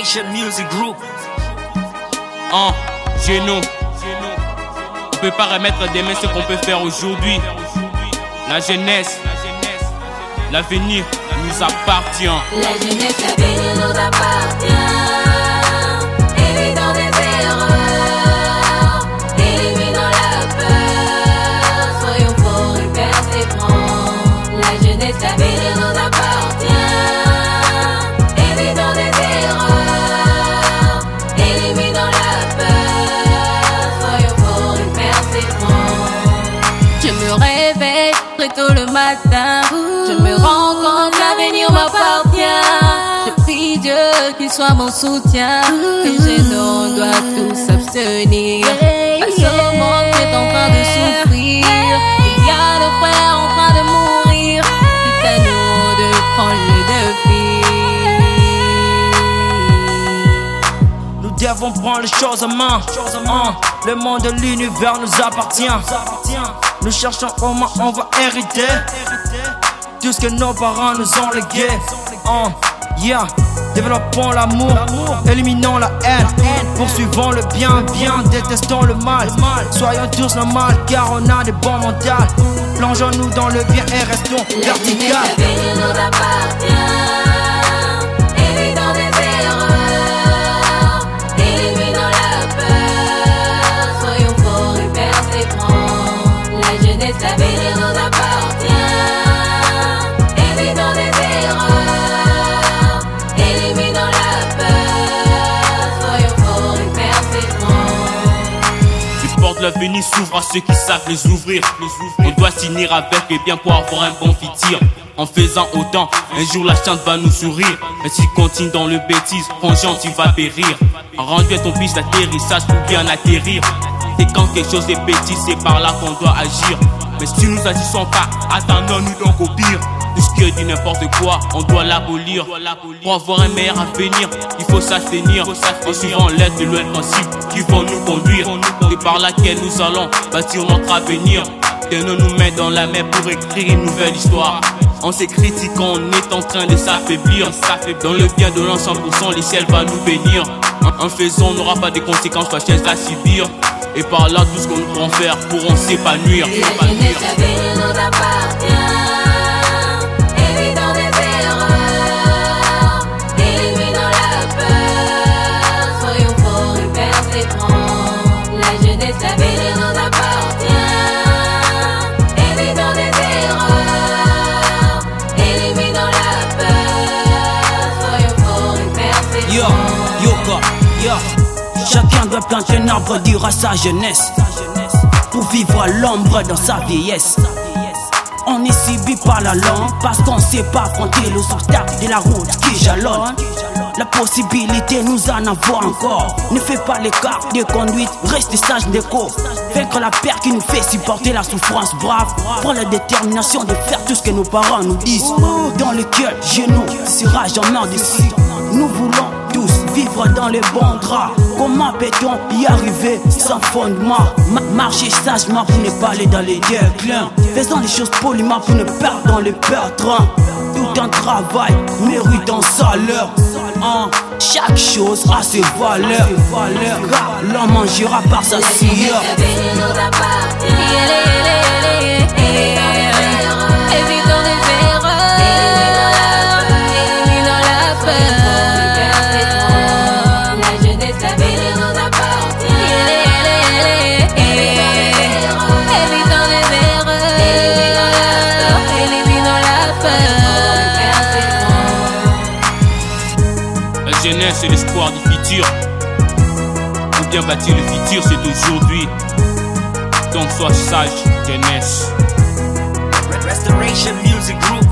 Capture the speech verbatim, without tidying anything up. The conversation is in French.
Restoration Music Group. En Géno, on peut pas remettre demain ce qu'on peut faire aujourd'hui. La jeunesse, l'avenir nous appartient. La jeunesse, l'avenir nous appartient. Évitons des erreurs, éliminons la peur. Soyons forts et persévérants. La jeunesse, l'avenir nous appartient. Évitons des erreurs, éliminons la peur. Soyons forts et persévérants. Je me réveille très tôt le matin. Je me rends compte que l'avenir m'appartient. Je prie Dieu qu'il soit mon soutien. Que Géno doit tous s'abstenir. À ce monde qui est en train de souffrir. Il y a des frères en train de mourir. C'est à nous de prendre le défi. Nous devons prendre les choses en main. Hein, le monde de l'univers nous appartient. Nous cherchons comment on va hériter tout ce que nos parents nous ont légué. Hein, yeah. Développons l'amour, éliminons la haine, poursuivons le bien, bien, détestons le mal. Soyons tous normaux car on a des bons mentales. Plongeons-nous dans le bien et restons verticales. L'avenir nous appartient. Évitons des erreurs, éliminons la peur. Soyons forts et persévérants. La jeunesse, l'avenir nous appartient. Évitons des erreurs, éliminons la peur. Soyons forts et persévérants. Les portes de l'avenir s'ouvrent à ceux qui savent les ouvrir. On doit s'unir avec les biens pour avoir un bon futur. En faisant autant, un jour la chance va nous sourire. Mais si tu continues dans le bêtise, franchement tu vas périr. Rendu à ton fils d'atterrissage pour bien atterrir. Et quand quelque chose est petit, c'est par là qu'on doit agir. Mais si nous agissons pas, attendons-nous donc au pire. Tout ce qui est dit n'importe quoi, on doit l'abolir. Pour avoir un meilleur avenir, il faut s'abstenir. En suivant l'aide de l'O L principe qui vont nous conduire. C'est par laquelle nous allons bâtir notre avenir. Tenons nous mains dans la main pour écrire une nouvelle histoire. On s'écrit quand on est en train de s'affaiblir. Dans le bien de l'an cent pour cent, les ciels va nous bénir. En faisant, on n'aura pas de conséquences fâcheuses à subir. Et par là, tout ce qu'on nous pourrons faire pourront s'épanouir. La jeunesse, l'avenir nous appartient. Évitons des erreurs, éliminons la peur. Soyons forts et persévérants. La jeunesse, l'avenir nous appartient. Évitons des erreurs, éliminons la peur. Soyons forts et Yo, persévérants. yo, quoi, yo. Chacun doit planter un arbre dur à sa jeunesse pour vivre à l'ombre dans sa vieillesse. On est subi par la langue parce qu'on sait pas affronter les obstacles de la route qui jalonne. La possibilité nous en avoir encore. Ne fais pas l'écart de conduite, reste sage d'écho. Vaincre la peur qui nous fait supporter la souffrance brave. Prends la détermination de faire tout ce que nos parents nous disent. Dans le cœur, Géno sera jamais dessus. Nous voulons tous vivre dans les bons draps. Comment peut-on y arriver sans fondement? Ma marcher sagement pour ne pas aller dans les déclins. Faisons les choses poliment pour ne perdre dans les perdants. Tout un travail mérite un salaire. En chaque chose a ses valeurs. Car l'homme mangera par sa sueur. L'avenir nous appartient. Évitons des erreurs, éliminons la peur. La jeunesse, l'avenir nous appartient. Évitons des erreurs, éliminons la peur. La jeunesse, c'est l'espoir du futur. Pour bien bâtir le futur, c'est aujourd'hui. Donc sois sage, jeunesse. Restoration Music Group.